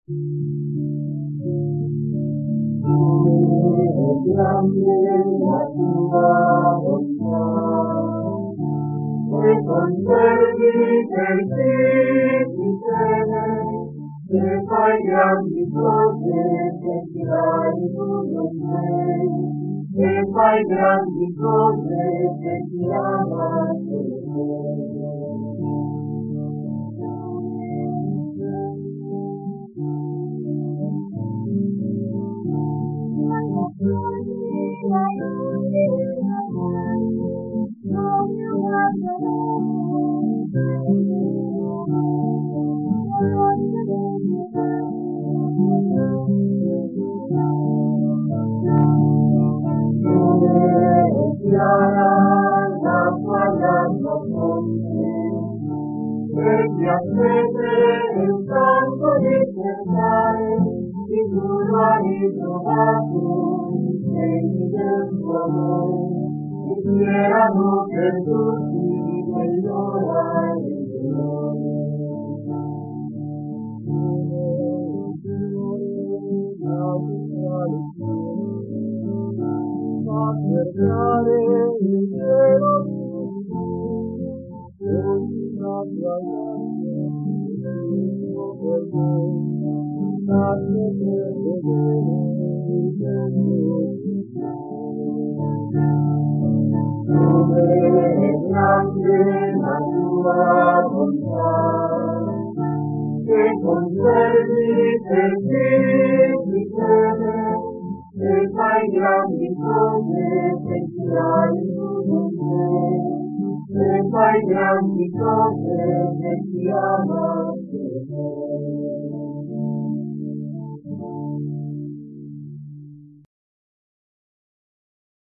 grande la tua bontà, e conservi per te di bene, e fai grandi cose che tirai tu non sei, e fai grandi cose che ti ama per te. La guardando fonte, e ti attende il canto di cercare, sicuro hai trovato i segni del tuo amore, che ti erano perduti nell'ora del dolore. Fa cercare il cielo ogni una tua grazia, per te, nasce per vedere il tempo di dove è grande la tua bontà, che conservi per te di bene, e fai grandi cose che ti hai tu non sei, e fai grandi cose che ti ama per te.